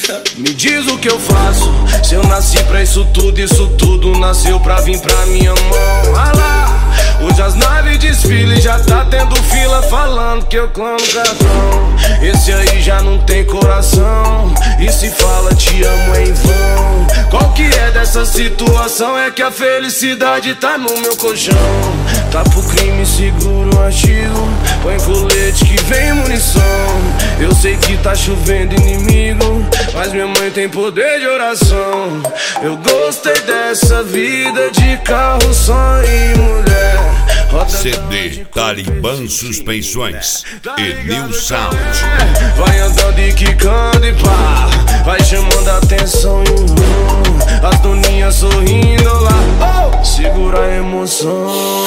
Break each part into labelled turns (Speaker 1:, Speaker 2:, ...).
Speaker 1: Me diz o que eu faço. Se eu nasci pra isso tudo nasceu pra vir pra minha mão. Ah lá, hoje as naves desfilam, já tá tendo fila falando que eu clamo cartão. Esse aí já não tem coração, e se fala te amo é em vão. Qual que é dessa situação? É que a felicidade tá no meu colchão. Tá pro crime, seguro o artigo, põe colete que vem munição. Eu sei que tá chovendo inimigo, mas minha mãe tem poder de oração. Eu gostei dessa vida de carro, sonho e mulher.
Speaker 2: CD Talibã Suspensões e New Sound.
Speaker 1: Vai andando e quicando e pá, vai chamando a atenção. As doninhas sorrindo lá, oh, segura a emoção.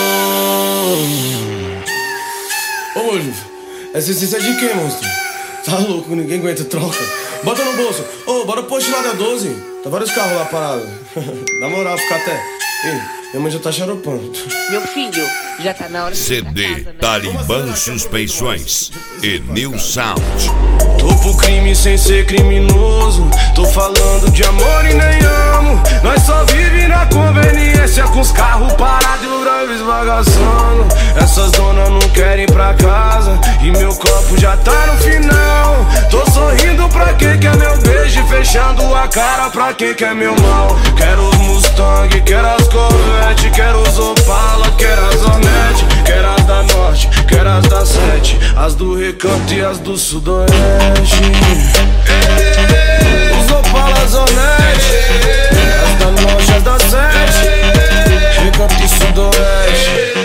Speaker 3: Ô, Olho, essa essência é de quem, monstro? Tá louco, ninguém aguenta, troca. Bota no bolso. Ô, bora pro posto lá da 12. Tá vários carros lá parados. Na moral, fica até. Ei, minha mãe já tá xaropando.
Speaker 4: Meu filho, já tá na hora de
Speaker 2: CD Talibã Suspensões e New Sound.
Speaker 1: Tô pro crime sem ser criminoso, tô falando de amor e nem amo. Nós só vive na conveniência, com os carros parados e o drive esbagaçando. Essas donas não querem ir pra casa e meu copo já tá no final. Tô sorrindo pra quem quer meu beijo e fechando a cara pra quem quer meu mal. Quero os Mustang, quero as Corvette, quero os Opala, quero as Hornet, quero as da Norte, quero as da Sete, as do Recanto e as do Sudoeste. Os Opala, as Hornet, as da Norte, as da Sete, Recanto e Sudoeste.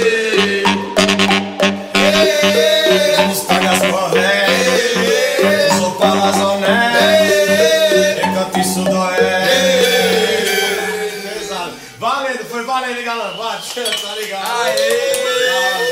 Speaker 3: Os Mustang, as Corvette, os Opala, as Hornet, Recanto e Sudoeste. Valendo, foi valendo, galera. Bate, tá ligado? Aê!